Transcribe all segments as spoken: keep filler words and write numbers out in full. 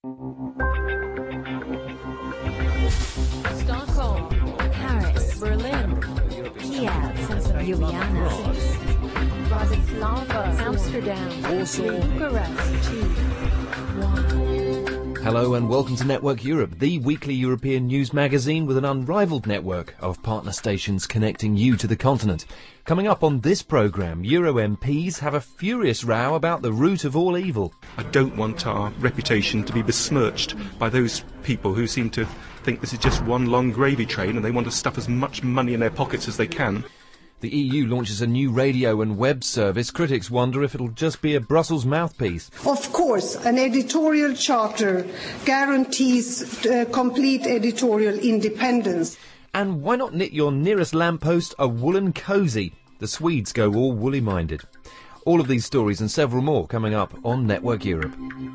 Stockholm, Paris, Berlin, Kiev, Ljubljana, Bratislava, Amsterdam, Warsaw, Bucharest, Hello and welcome to Network Europe, the weekly European news magazine with an unrivaled network of partner stations connecting you to the continent. Coming up on this programme, Euro M Ps have a furious row about the root of all evil. I don't want our reputation to be besmirched by those people who seem to think this is just one long gravy train and they want to stuff as much money in their pockets as they can. The E U launches a new radio and web service. Critics wonder if it'll just be a Brussels mouthpiece. Of course, an editorial charter guarantees uh, complete editorial independence. And why not knit your nearest lamppost a woolen cosy? The Swedes go all woolly-minded. All of these stories and several more coming up on Network Europe.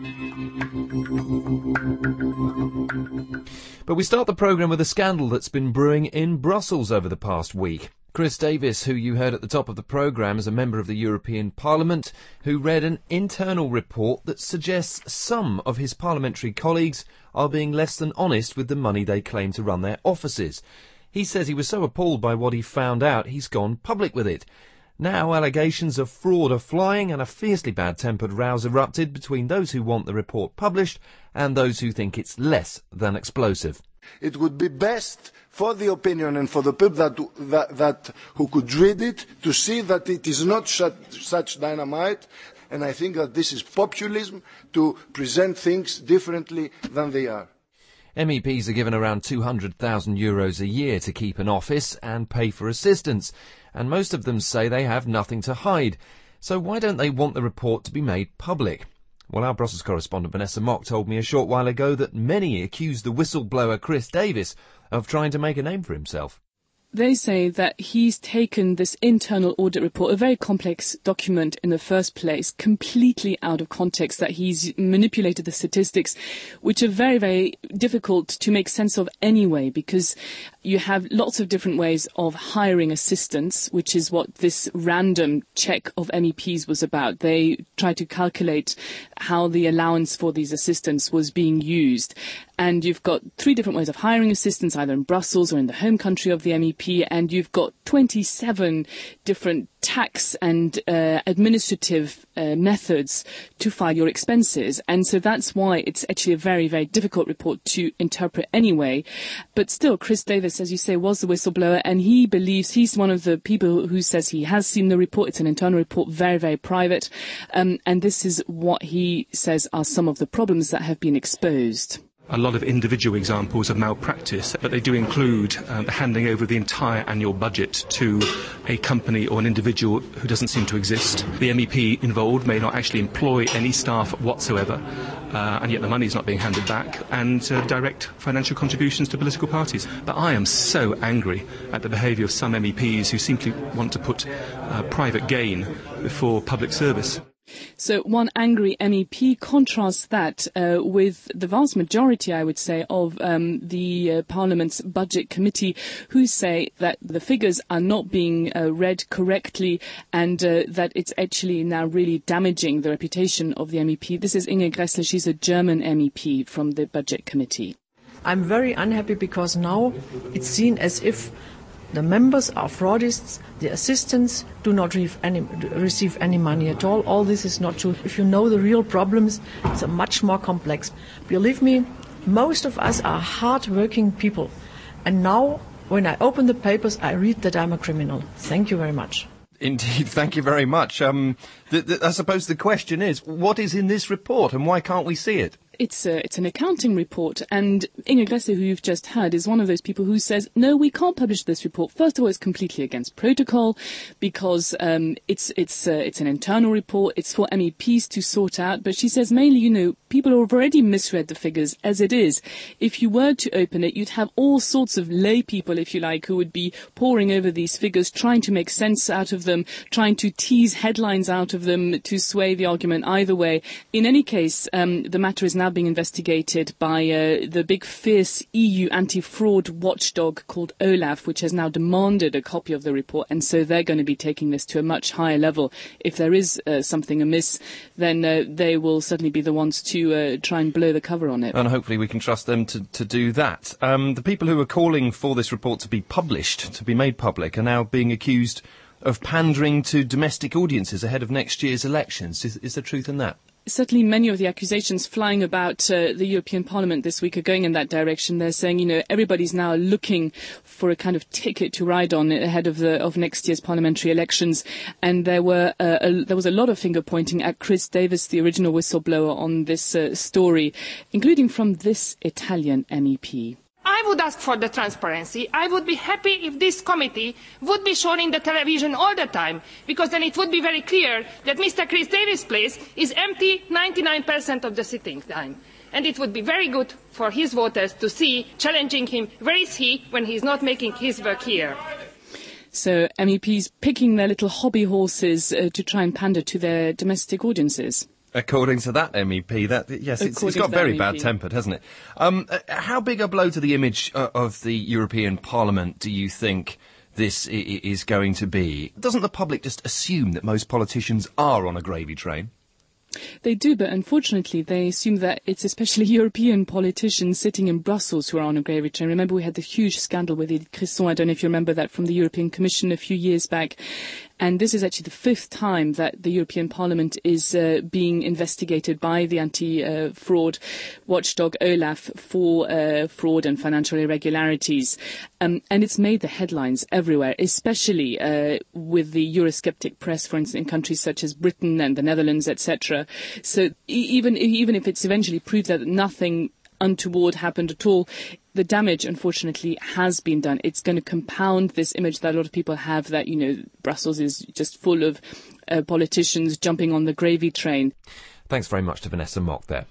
But we start the programme with a scandal that's been brewing in Brussels over the past week. Chris Davis, who you heard at the top of the programme, is a member of the European Parliament who read an internal report that suggests some of his parliamentary colleagues are being less than honest with the money they claim to run their offices. He says he was so appalled by what he found out, he's gone public with it. Now allegations of fraud are flying and a fiercely bad-tempered row's erupted between those who want the report published and those who think it's less than explosive. It would be best for the opinion and for the people that, that, that who could read it to see that it is not such, such dynamite, and I think that this is populism to present things differently than they are. M E Ps are given around two hundred thousand euros a year to keep an office and pay for assistants, and most of them say they have nothing to hide. So why don't they want the report to be made public? Well, our Brussels correspondent Vanessa Mock told me a short while ago that many accuse the whistleblower Chris Davis of trying to make a name for himself. They say that he's taken this internal audit report, a very complex document in the first place, completely out of context, that he's manipulated the statistics, which are very, very difficult to make sense of anyway, because you have lots of different ways of hiring assistants, which is what this random check of M E Ps was about. They tried to calculate how the allowance for these assistants was being used. And you've got three different ways of hiring assistants, either in Brussels or in the home country of the M E P, and you've got twenty-seven different tax and uh, administrative uh, methods to file your expenses. And so that's why it's actually a very, very difficult report to interpret anyway. But still, Chris Davis, as you say, was the whistleblower, and he believes he's one of the people who says he has seen the report. It's an internal report, very, very private. Um, and this is what he says are some of the problems that have been exposed. A lot of individual examples of malpractice, but they do include uh, the handing over of the entire annual budget to a company or an individual who doesn't seem to exist. The M E P involved may not actually employ any staff whatsoever, uh, and yet the money is not being handed back, and uh, direct financial contributions to political parties. But I am so angry at the behaviour of some M E Ps who simply want to put uh, private gain before public service. So one angry M E P contrasts that uh, with the vast majority, I would say, of um, the uh, Parliament's Budget Committee, who say that the figures are not being uh, read correctly and uh, that it's actually now really damaging the reputation of the M E P. This is Inge Gressler. She's a German M E P from the Budget Committee. I'm very unhappy because now it's seen as if the members are fraudists, the assistants do not receive any, receive any money at all. All this is not true. If you know the real problems, it's much more complex. Believe me, most of us are hard-working people. And now, when I open the papers, I read that I'm a criminal. Thank you very much. Indeed, thank you very much. Um, th- th- I suppose the question is, what is in this report and why can't we see it? It's a, it's an accounting report, and Inge Gressler, who you've just heard, is one of those people who says, no, we can't publish this report. First of all, it's completely against protocol because um, it's it's uh, it's an internal report. It's for M E Ps to sort out. But she says mainly, you know, people have already misread the figures as it is. If you were to open it, you'd have all sorts of lay people, if you like, who would be poring over these figures, trying to make sense out of them, trying to tease headlines out of them to sway the argument either way. In any case, um, the matter is now now being investigated by uh, the big fierce E U anti-fraud watchdog called OLAF, which has now demanded a copy of the report, and so they're going to be taking this to a much higher level. If there is uh, something amiss, then uh, they will certainly be the ones to uh, try and blow the cover on it. And hopefully we can trust them to, to do that. Um, the people who are calling for this report to be published, to be made public, are now being accused of pandering to domestic audiences ahead of next year's elections. Is, is there truth in that? Certainly many of the accusations flying about uh, the European Parliament this week are going in that direction. They're saying, you know, everybody's now looking for a kind of ticket to ride on ahead of the of next year's parliamentary elections. And there were uh, a, there was a lot of finger pointing at Chris Davis, the original whistleblower on this uh, story, including from this Italian M E P. I would ask for the transparency. I would be happy if this committee would be shown in the television all the time, because then it would be very clear that Mister Chris Davis' place is empty ninety-nine percent of the sitting time. And it would be very good for his voters to see, challenging him, where is he when he's not making his work here? So M E Ps picking their little hobby horses uh, to try and pander to their domestic audiences. According to that M E P, that yes, it's, it's got very bad-tempered, hasn't it? Um, uh, how big a blow to the image uh, of the European Parliament do you think this I- I is going to be? Doesn't the public just assume that most politicians are on a gravy train? They do, but unfortunately they assume that it's especially European politicians sitting in Brussels who are on a gravy train. Remember, we had the huge scandal with Edith Cresson. I don't know if you remember that from the European Commission a few years back. And this is actually the fifth time that the European Parliament is uh, being investigated by the anti-fraud uh, watchdog OLAF for uh, fraud and financial irregularities. Um, and it's made the headlines everywhere, especially uh, with the Eurosceptic press, for instance, in countries such as Britain and the Netherlands, et cetera. So e- even, even if it's eventually proved that nothing untoward happened at all, the damage, unfortunately, has been done. It's going to compound this image that a lot of people have that, you know, Brussels is just full of uh, politicians jumping on the gravy train. Thanks very much to Vanessa Mock there.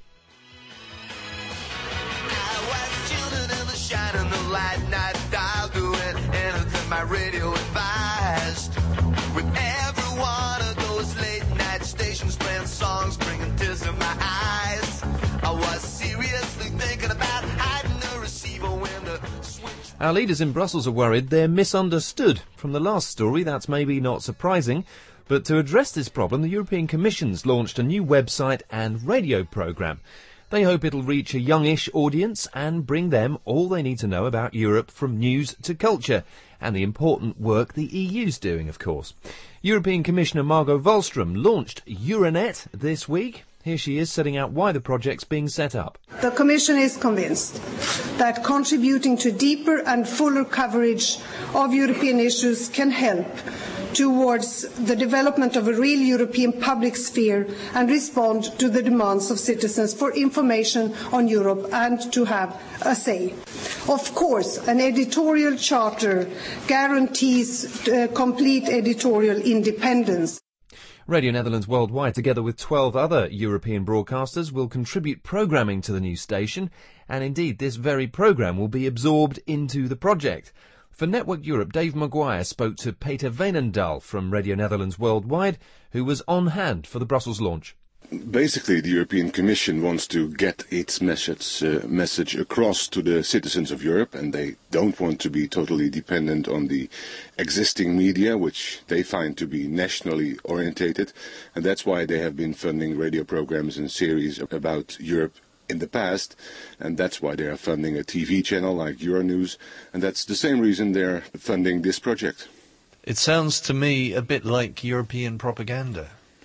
Our leaders in Brussels are worried they're misunderstood. From the last story, that's maybe not surprising. But to address this problem, the European Commission's launched a new website and radio programme. They hope it'll reach a youngish audience and bring them all they need to know about Europe, from news to culture, and the important work the E U's doing, of course. European Commissioner Margot Wallström launched Euronet this week. Here she is setting out why the project's being set up. The Commission is convinced that contributing to deeper and fuller coverage of European issues can help towards the development of a real European public sphere and respond to the demands of citizens for information on Europe and to have a say. Of course, an editorial charter guarantees uh, complete editorial independence. Radio Netherlands Worldwide, together with twelve other European broadcasters, will contribute programming to the new station, and indeed this very programme will be absorbed into the project. For Network Europe, Dave Maguire spoke to Peter Veenendaal from Radio Netherlands Worldwide, who was on hand for the Brussels launch. Basically, the European Commission wants to get its message, uh, message across to the citizens of Europe, and they don't want to be totally dependent on the existing media, which they find to be nationally orientated, and that's why they have been funding radio programs and series about Europe in the past, and that's why they are funding a T V channel like Euronews, and that's the same reason they're funding this project. It sounds to me a bit like European propaganda.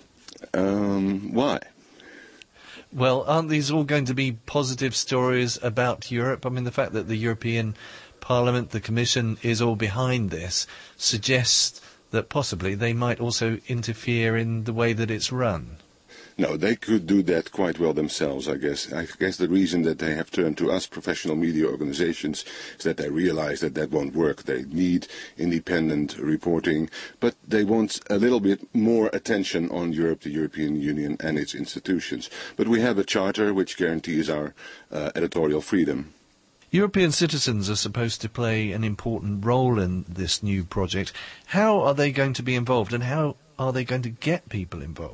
Um, why? Well, aren't these all going to be positive stories about Europe? I mean, the fact that the European Parliament, the Commission, is all behind this suggests that possibly they might also interfere in the way that it's run. No, they could do that quite well themselves, I guess. I guess the reason that they have turned to us professional media organizations is that they realize that that won't work. They need independent reporting, but they want a little bit more attention on Europe, the European Union and its institutions. But we have a charter which guarantees our uh, editorial freedom. European citizens are supposed to play an important role in this new project. How are they going to be involved, and how are they going to get people involved?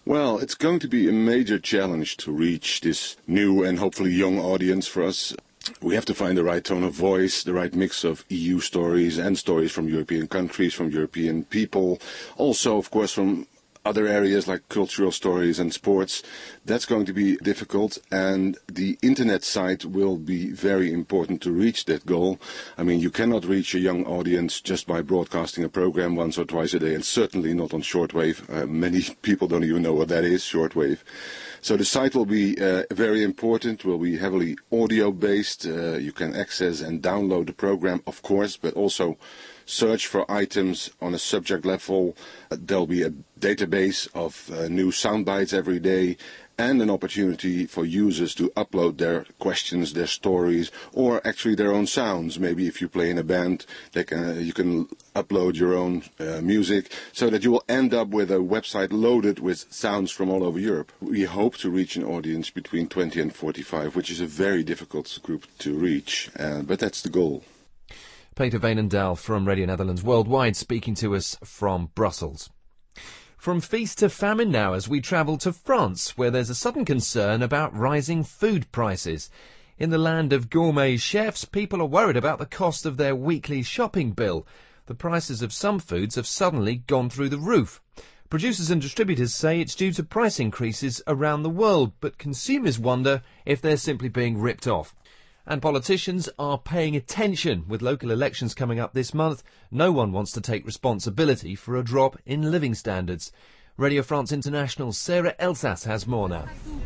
Well, it's going to be a major challenge to reach this new and hopefully young audience for us. We have to find the right tone of voice, the right mix of E U stories and stories from European countries, from European people, also, of course, from other areas like cultural stories and sports. That's going to be difficult, and the internet site will be very important to reach that goal. I mean, you cannot reach a young audience just by broadcasting a program once or twice a day, and certainly not on shortwave. Uh, many people don't even know what that is, shortwave. So the site will be uh, very important, will be heavily audio-based. Uh, you can access and download the program, of course, but also search for items on a subject level. Uh, there'll be a database of uh, new sound bites every day, and an opportunity for users to upload their questions, their stories, or actually their own sounds. Maybe if you play in a band, they can, you can upload your own uh, music, so that you will end up with a website loaded with sounds from all over Europe. We hope to reach an audience between twenty and forty-five, which is a very difficult group to reach, uh, but that's the goal. Peter Veenendaal from Radio Netherlands Worldwide speaking to us from Brussels. From feast to famine now as we travel to France, where there's a sudden concern about rising food prices. In the land of gourmet chefs, people are worried about the cost of their weekly shopping bill. The prices of some foods have suddenly gone through the roof. Producers and distributors say it's due to price increases around the world, but consumers wonder if they're simply being ripped off. And politicians are paying attention. With local elections coming up this month, no one wants to take responsibility for a drop in living standards. Radio France International's Sarah Elsas has more now.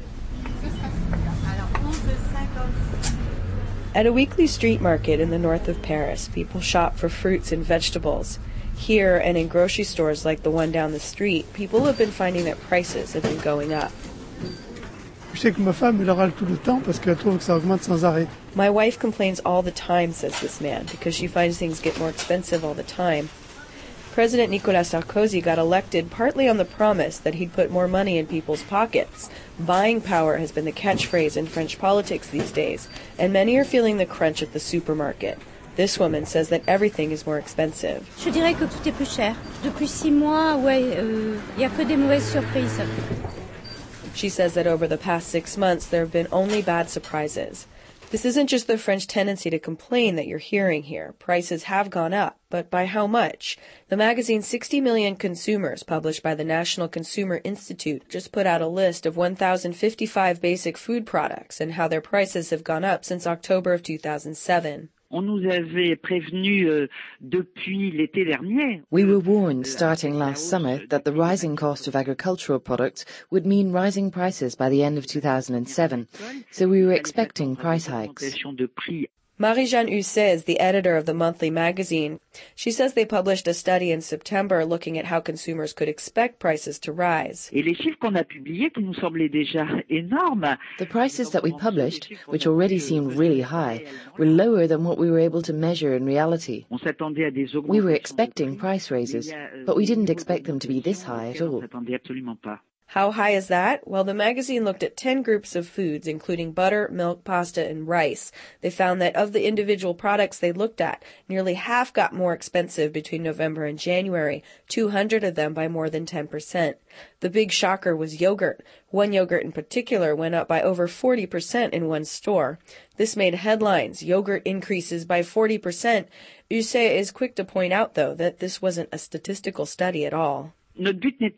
At a weekly street market in the north of Paris, people shop for fruits and vegetables. Here and in grocery stores like the one down the street, people have been finding that prices have been going up. My wife complains all the time, says this man, because she finds things get more expensive all the time. President Nicolas Sarkozy got elected partly on the promise that he'd put more money in people's pockets. Buying power has been the catchphrase in French politics these days, and many are feeling the crunch at the supermarket. This woman says that everything is more expensive. Je dirais que tout est plus cher. Depuis six mois, ouais, euh, y a que des mauvaises surprises. She says that over the past six months, there have been only bad surprises. This isn't just the French tendency to complain that you're hearing here. Prices have gone up, but by how much? The magazine sixty million Consumers, published by the National Consumer Institute, just put out a list of one thousand fifty-five basic food products and how their prices have gone up since October of two thousand seven. On nous avait prévenu euh, depuis l'été dernier. We were warned starting last summer that the rising cost of agricultural products would mean rising prices by the end of two thousand seven, so we were expecting price hikes. Marie-Jeanne Husset is the editor of the monthly magazine. She says they published a study in September looking at how consumers could expect prices to rise. The prices that we published, which already seemed really high, were lower than what we were able to measure in reality. We were expecting price raises, but we didn't expect them to be this high at all. How high is that? Well, the magazine looked at ten groups of foods, including butter, milk, pasta, and rice. They found that of the individual products they looked at, nearly half got more expensive between November and January, two hundred of them by more than ten percent. The big shocker was yogurt. One yogurt in particular went up by over forty percent in one store. This made headlines. Yogurt increases by forty percent. Husset is quick to point out, though, that this wasn't a statistical study at all. We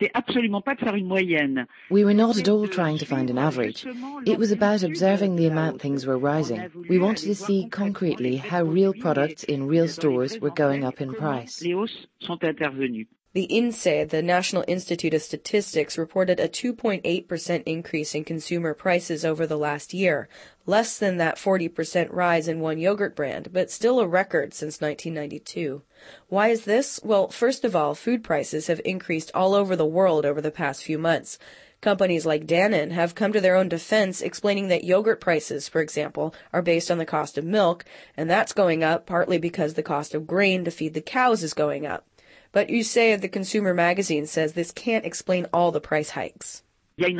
were not at all trying to find an average. It was about observing the amount things were rising. We wanted to see concretely how real products in real stores were going up in price. The INSEE, the National Institute of Statistics, reported a two point eight percent increase in consumer prices over the last year, less than that forty percent rise in one yogurt brand, but still a record since nineteen ninety-two. Why is this? Well, first of all, food prices have increased all over the world over the past few months. Companies like Danone have come to their own defense, explaining that yogurt prices, for example, are based on the cost of milk, and that's going up partly because the cost of grain to feed the cows is going up. But Husset of the Consumer magazine says this can't explain all the price hikes. The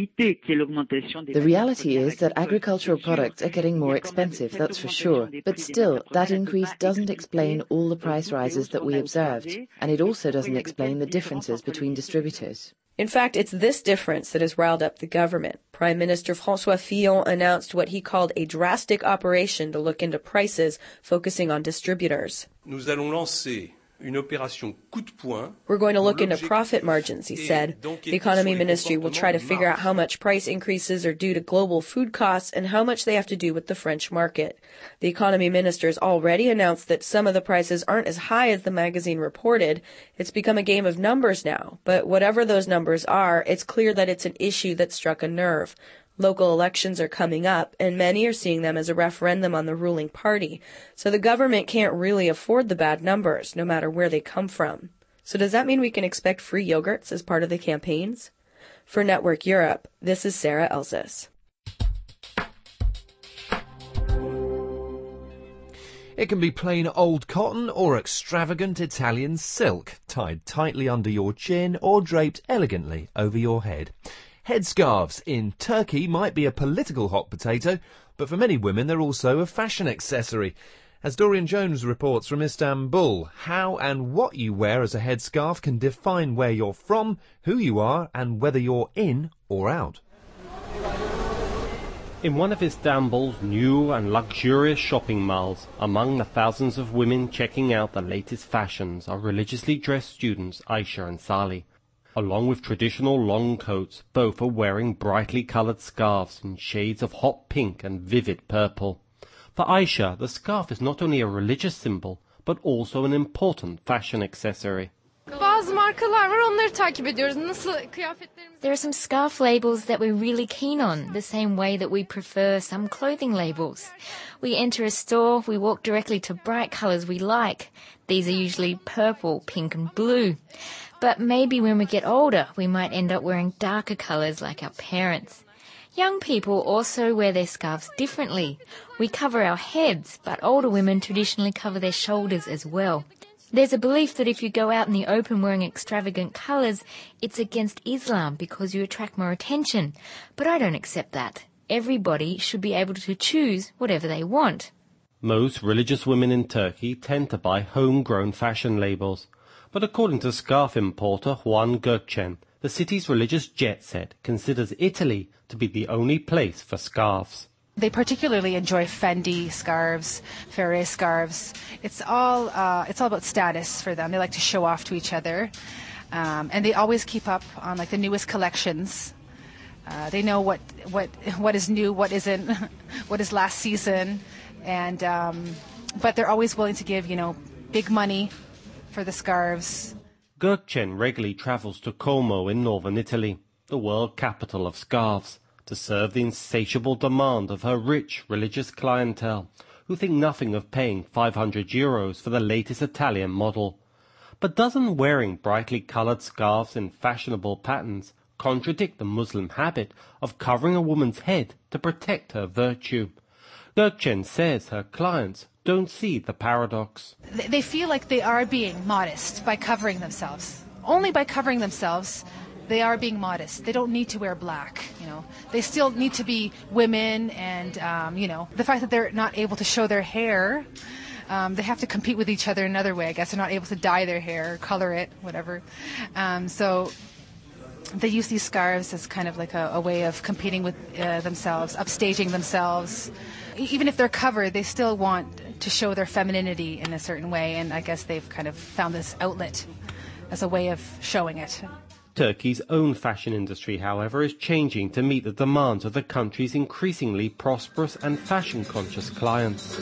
reality is that agricultural products are getting more expensive, that's for sure. But still, that increase doesn't explain all the price rises that we observed, and it also doesn't explain the differences between distributors. In fact, it's this difference that has riled up the government. Prime Minister François Fillon announced what he called a drastic operation to look into prices, focusing on distributors. Nous allons lancer une opération coup de poing. We're going to look into profit margins, he said. The economy ministry will try to figure out how much price increases are due to global food costs and how much they have to do with the French market. The economy ministers already announced that some of the prices aren't as high as the magazine reported. It's become a game of numbers now, but whatever those numbers are, it's clear that it's an issue that struck a nerve. Local elections are coming up, and many are seeing them as a referendum on the ruling party, so the government can't really afford the bad numbers, no matter where they come from. So does that mean we can expect free yogurts as part of the campaigns? For Network Europe, this is Sarah Elsis. It can be plain old cotton or extravagant Italian silk, tied tightly under your chin or draped elegantly over your head. Headscarves in Turkey might be a political hot potato, but for many women they're also a fashion accessory. As Dorian Jones reports from Istanbul, how and what you wear as a headscarf can define where you're from, who you are, and whether you're in or out. In one of Istanbul's new and luxurious shopping malls, among the thousands of women checking out the latest fashions are religiously dressed students Aisha and Salih. Along with traditional long coats, both are wearing brightly coloured scarves in shades of hot pink and vivid purple. For Aisha, the scarf is not only a religious symbol, but also an important fashion accessory. There are some scarf labels that we're really keen on, the same way that we prefer some clothing labels. We enter a store, we walk directly to bright colours we like. These are usually purple, pink and blue. But maybe when we get older, we might end up wearing darker colours like our parents. Young people also wear their scarves differently. We cover our heads, but older women traditionally cover their shoulders as well. There's a belief that if you go out in the open wearing extravagant colours, it's against Islam because you attract more attention. But I don't accept that. Everybody should be able to choose whatever they want. Most religious women in Turkey tend to buy homegrown fashion labels. But according to scarf importer Juan Gökçen, the city's religious jet set considers Italy to be the only place for scarves. They particularly enjoy Fendi scarves, Ferré scarves. It's all uh, it's all about status for them. They like to show off to each other, um, and they always keep up on like the newest collections. Uh, they know what what what is new, what isn't, what is last season, and um, but they're always willing to give you know big money for the scarves. Gökçen regularly travels to Como in northern Italy, the world capital of scarves, to serve the insatiable demand of her rich religious clientele, who think nothing of paying five hundred euros for the latest Italian model. But doesn't wearing brightly coloured scarves in fashionable patterns contradict the Muslim habit of covering a woman's head to protect her virtue? Gökçen says her clients don't see the paradox. They feel like they are being modest by covering themselves. Only by covering themselves, they are being modest. They don't need to wear black, you know. They still need to be women, and, um, you know, the fact that they're not able to show their hair, um, they have to compete with each other another way. I guess they're not able to dye their hair, color it, whatever. Um, so they use these scarves as kind of like a, a way of competing with uh, themselves, upstaging themselves. Even if they're covered, they still want to show their femininity in a certain way, and I guess they've kind of found this outlet as a way of showing it. Turkey's own fashion industry, however, is changing to meet the demands of the country's increasingly prosperous and fashion-conscious clients.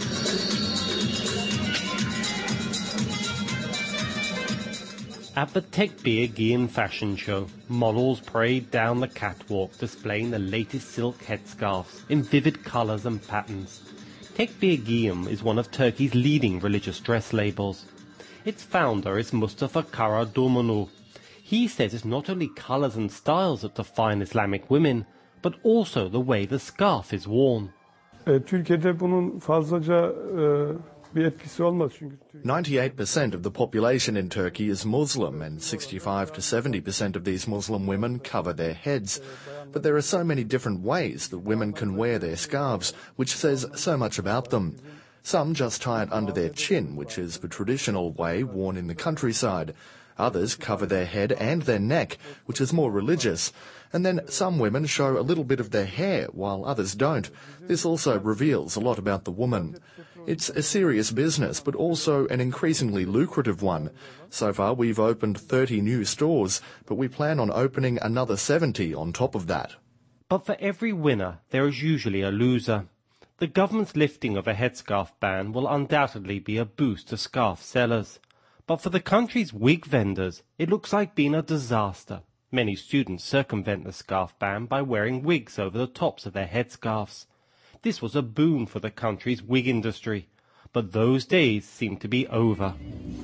At the Tekbir fashion show, models parade down the catwalk displaying the latest silk headscarves in vivid colours and patterns. Tekbir is one of Turkey's leading religious dress labels. Its founder is Mustafa Karadumanlu. He says it's not only colours and styles that define Islamic women, but also the way the scarf is worn. Türkiye'de bunun fazlaca bir etkisi olmaz çünkü. ninety-eight percent of the population in Turkey is Muslim, and sixty-five to seventy percent of these Muslim women cover their heads. But there are so many different ways that women can wear their scarves, which says so much about them. Some just tie it under their chin, which is the traditional way worn in the countryside. Others cover their head and their neck, which is more religious. And then some women show a little bit of their hair, while others don't. This also reveals a lot about the woman. It's a serious business, but also an increasingly lucrative one. So far, we've opened thirty new stores, but we plan on opening another seventy on top of that. But for every winner, there is usually a loser. The government's lifting of a headscarf ban will undoubtedly be a boost to scarf sellers. But for the country's wig vendors, it looks like being a disaster. Many students circumvent the scarf ban by wearing wigs over the tops of their headscarves. This was a boon for the country's wig industry, but those days seem to be over.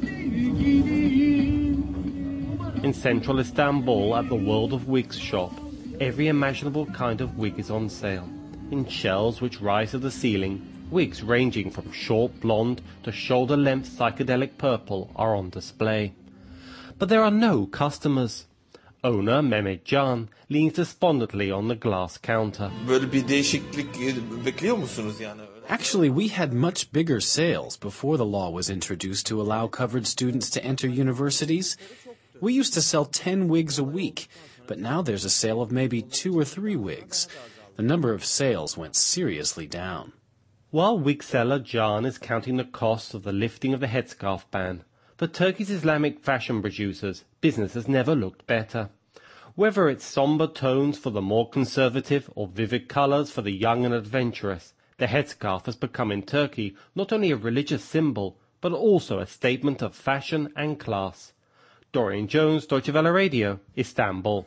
In central Istanbul, at the World of Wigs shop, every imaginable kind of wig is on sale. In shelves which rise to the ceiling, wigs ranging from short blonde to shoulder-length psychedelic purple are on display. But there are no customers. Owner Mehmet Can leans despondently on the glass counter. Actually, we had much bigger sales before the law was introduced to allow covered students to enter universities. We used to sell ten wigs a week, but now there's a sale of maybe two or three wigs. The number of sales went seriously down. While wig seller Can is counting the cost of the lifting of the headscarf ban, for Turkey's Islamic fashion producers, business has never looked better. Whether it's somber tones for the more conservative or vivid colours for the young and adventurous, the headscarf has become in Turkey not only a religious symbol, but also a statement of fashion and class. Dorian Jones, Deutsche Welle Radio, Istanbul.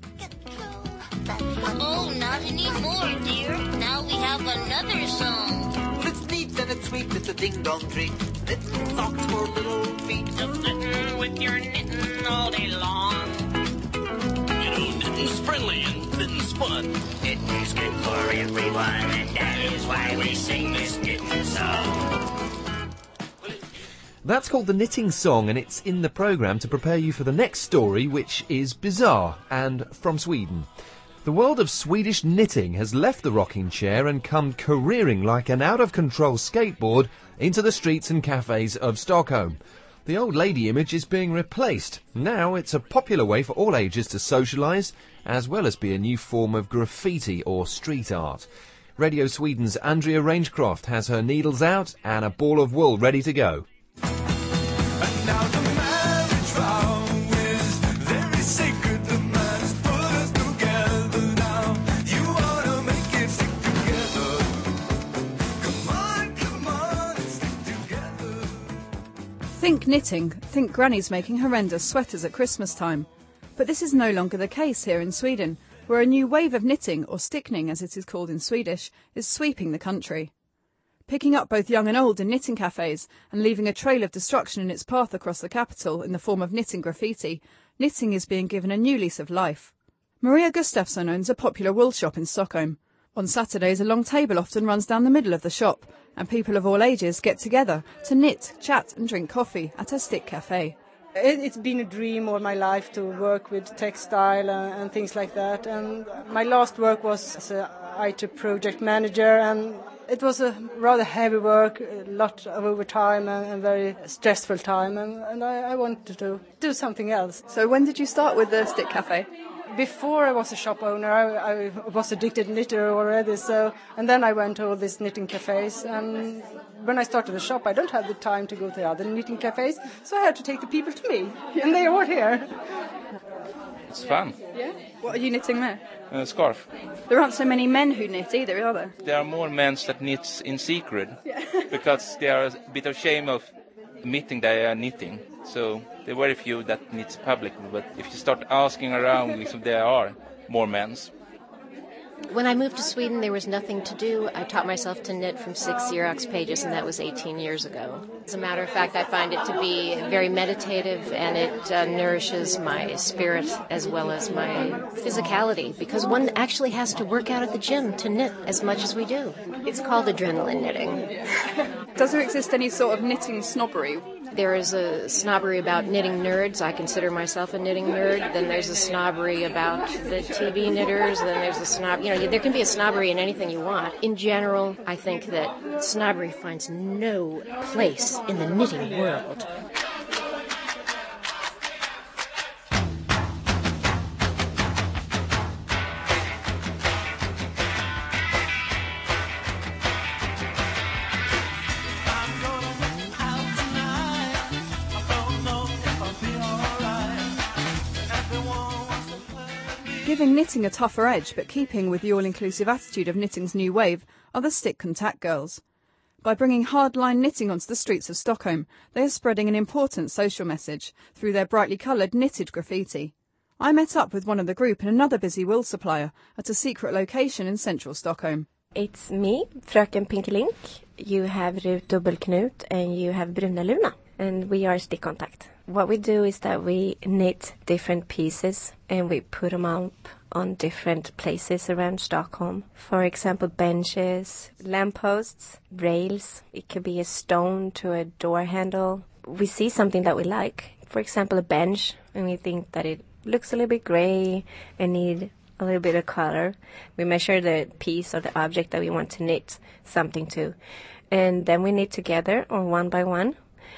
Oh, not anymore, dear. Now we have another song. It's neat and it's sweet, it's a ding-dong treat. Knitting socks for little feet. Just sitting with your knitting all day long. You know, knitting's friendly and knitting's fun. Knitting's good for everyone, and that is why we sing this knitting song. That's called The Knitting Song, and it's in the programme to prepare you for the next story, which is bizarre and from Sweden. The world of Swedish knitting has left the rocking chair and come careering like an out-of-control skateboard into the streets and cafes of Stockholm. The old lady image is being replaced. Now it's a popular way for all ages to socialise, as well as be a new form of graffiti or street art. Radio Sweden's Andrea Rangecroft has her needles out and a ball of wool ready to go. Think knitting, think grannies making horrendous sweaters at Christmas time. But this is no longer the case here in Sweden, where a new wave of knitting, or stickning as it is called in Swedish, is sweeping the country. Picking up both young and old in knitting cafes and leaving a trail of destruction in its path across the capital in the form of knitting graffiti, knitting is being given a new lease of life. Maria Gustafsson owns a popular wool shop in Stockholm. On Saturdays, a long table often runs down the middle of the shop, and people of all ages get together to knit, chat and drink coffee at her stick cafe. It's been a dream all my life to work with textile and, and things like that. And my last work was as an I T project manager, and it was a rather heavy work, a lot of overtime and a very stressful time, and, and I, I wanted to do something else. So when did you start with the stick cafe? Before I was a shop owner, I, I was addicted knitter already, so and then I went to all these knitting cafes, and when I started the shop, I don't have the time to go to other knitting cafes, so I had to take the people to me, and they are all here. It's fun. Yeah? What are you knitting there? A scarf. There aren't so many men who knit either, are there? There are more men that knit in secret, yeah. because they are a bit ashamed of admitting they are knitting. So there are very few that knit publicly, but if you start asking around, there are more men. When I moved to Sweden, there was nothing to do. I taught myself to knit from six Xerox pages, and that was eighteen years ago. As a matter of fact, I find it to be very meditative, and it uh, nourishes my spirit as well as my physicality, because one actually has to work out at the gym to knit as much as we do. It's called adrenaline knitting. Does there exist any sort of knitting snobbery? There is a snobbery about knitting nerds. I consider myself a knitting nerd. Then there's a snobbery about the T V knitters. Then there's a snob. You know, there can be a snobbery in anything you want. In general, I think that snobbery finds no place in the knitting world. Giving knitting a tougher edge, but keeping with the all-inclusive attitude of knitting's new wave, are the Stick Contact Girls. By bringing hardline knitting onto the streets of Stockholm, they are spreading an important social message through their brightly coloured knitted graffiti. I met up with one of the group and another busy wool supplier at a secret location in central Stockholm. It's me, Fröken Pinkelink. You have Rut Dubbelknut and you have Bruna Luna. And we are Stick Contact. What we do is that we knit different pieces and we put them up on different places around Stockholm. For example, benches, lampposts, rails. It could be a stone to a door handle. We see something that we like. For example, a bench, and we think that it looks a little bit gray and need a little bit of color. We measure the piece or the object that we want to knit something to. And then we knit together or one by one.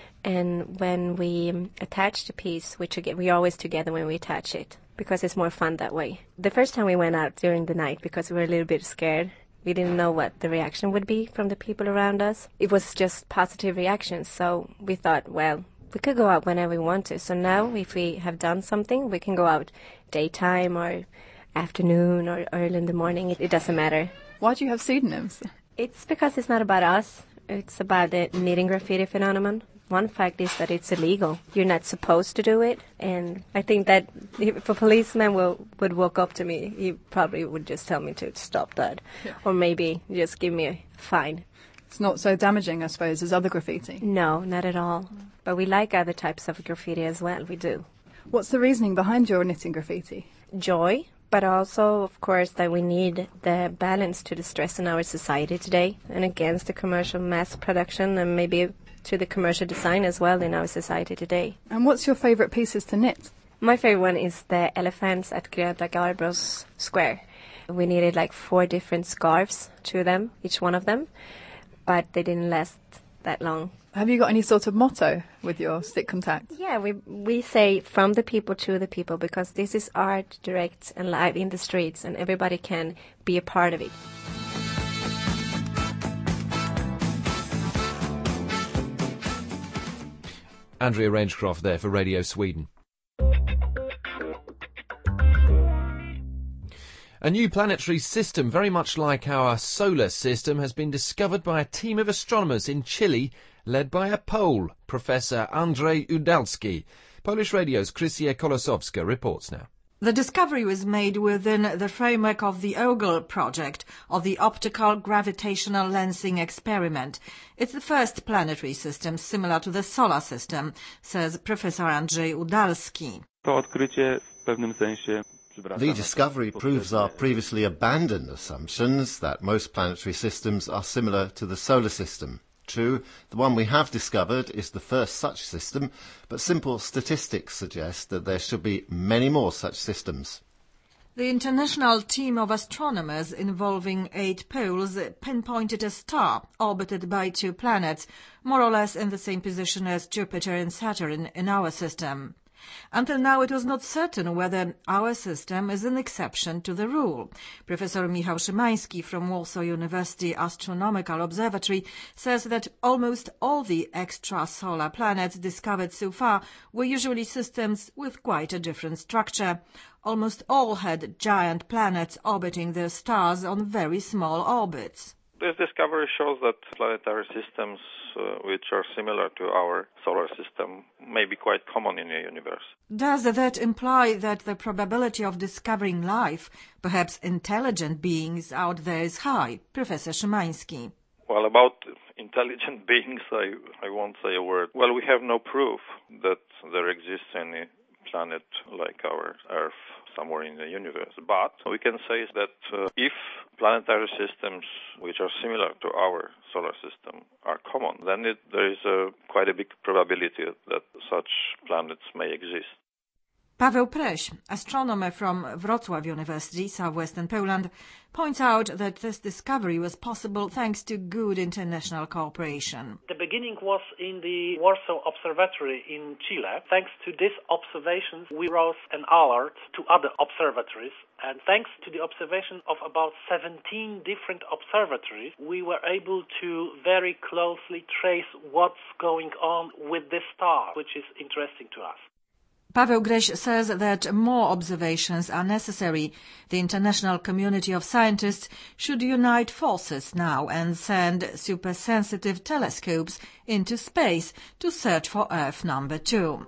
And when we attach the piece, we, toge- we are always together when we attach it, because it's more fun that way. The first time we went out during the night, because we were a little bit scared, we didn't know what the reaction would be from the people around us. It was just positive reactions, so we thought, well, we could go out whenever we want to. So now, if we have done something, we can go out daytime or afternoon or early in the morning. It, it doesn't matter. Why do you have pseudonyms? It's because it's not about us. It's about the knitting graffiti phenomenon. One fact is that it's illegal. You're not supposed to do it. And I think that if a policeman will, would walk up to me, he probably would just tell me to stop that. Yeah. Or maybe just give me a fine. It's not so damaging, I suppose, as other graffiti. No, not at all. But we like other types of graffiti as well. We do. What's the reasoning behind your knitting graffiti? Joy, but also, of course, that we need the balance to the stress in our society today and against the commercial mass production and maybe to the commercial design as well in our society today. And what's your favourite pieces to knit? My favourite one is the elephants at Greta Garbros Square. We needed like four different scarves to them, each one of them, but they didn't last that long. Have you got any sort of motto with your Stick Contact? Yeah, we we say from the people to the people, because this is art, direct and live in the streets, and everybody can be a part of it. Andrea Rangecroft there for Radio Sweden. A new planetary system, very much like our solar system, has been discovered by a team of astronomers in Chile, led by a Pole, Professor Andrzej Udalski. Polish Radio's Krysia Kolosowska reports now. The discovery was made within the framework of the OGLE project of the Optical Gravitational Lensing Experiment. It's the first planetary system similar to the solar system, says Professor Andrzej Udalski. The discovery proves our previously abandoned assumptions that most planetary systems are similar to the solar system. True, the one we have discovered is the first such system, but simple statistics suggest that there should be many more such systems. The international team of astronomers involving eight poles pinpointed a star orbited by two planets, more or less in the same position as Jupiter and Saturn in our system. Until now, it was not certain whether our system is an exception to the rule. Professor Michał Szymański from Warsaw University Astronomical Observatory says that almost all the extrasolar planets discovered so far were usually systems with quite a different structure. Almost all had giant planets orbiting their stars on very small orbits. This discovery shows that planetary systems uh, which are similar to our solar system may be quite common in the universe. Does that imply that the probability of discovering life, perhaps intelligent beings out there, is high? Professor Szymański. Well, about intelligent beings, I, I won't say a word. Well, we have no proof that there exists any planet like our Earth somewhere in the universe. But we can say that uh, if planetary systems which are similar to our solar system are common, then it, there is a, quite a big probability that such planets may exist. Paweł Preś, astronomer from Wrocław University, southwestern Poland, points out that this discovery was possible thanks to good international cooperation. The beginning was in the Warsaw Observatory in Chile. Thanks to these observations, we rose an alert to other observatories. And thanks to the observation of about seventeen different observatories, we were able to very closely trace what's going on with this star, which is interesting to us. Paweł Greś says that more observations are necessary. The international community of scientists should unite forces now and send super-sensitive telescopes into space to search for Earth number two.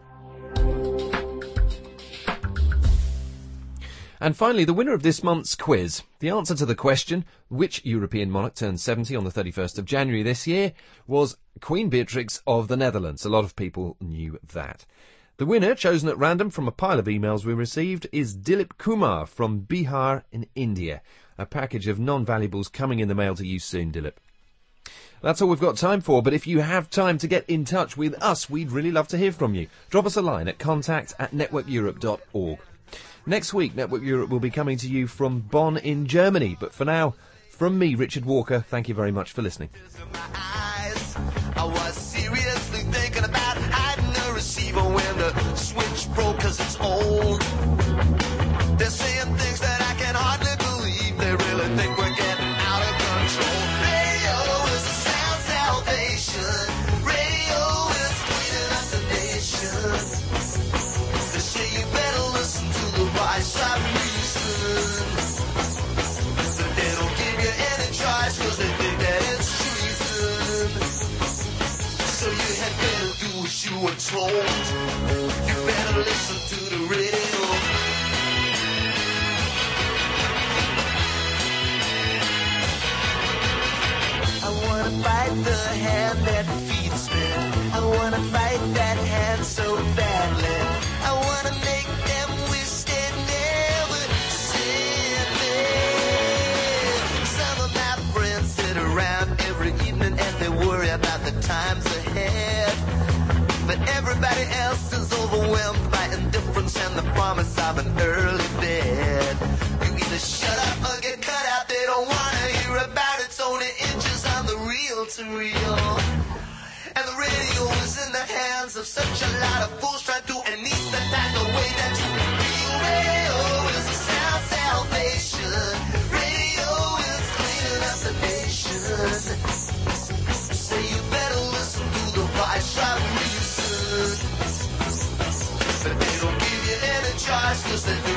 And finally, the winner of this month's quiz. The answer to the question, which European monarch turned seventy on the thirty-first of January this year, was Queen Beatrix of the Netherlands. A lot of people knew that. The winner, chosen at random from a pile of emails we received, is Dilip Kumar from Bihar in India. A package of non-valuables coming in the mail to you soon, Dilip. That's all we've got time for, but if you have time to get in touch with us, we'd really love to hear from you. Drop us a line at contact at network europe dot org. Next week, Network Europe will be coming to you from Bonn in Germany. But for now, from me, Richard Walker, thank you very much for listening. I was seriously thinking about hiding the receiver when the switch broke 'cause it's old. They're saying things that I can hardly believe. They really think we're getting out of control. Radio is the sound salvation. Radio is cleaning up the nation. They say you better listen to the voice of reason. But they don't give you any choice 'cause they think that it's treason. So you had better do what you were told. You better listen to the radio. I wanna fight the hand that feeds me. I wanna fight that hand so badly. I wanna make them wish they never seen me. Some of my friends sit around every evening and they worry about the times ahead. But everybody else is overwhelmed by indifference and the promise of an early bed. You either shut up or get cut out. They don't wanna hear about it. It's only inches on the reel to reel. And the radio is in the hands of such a lot of fools trying to anesthetize the way that you feel. Radio is a sound salvation. Radio is cleaning up the nation. So you better listen to the voice of reason. But they don't give you any choice 'cause they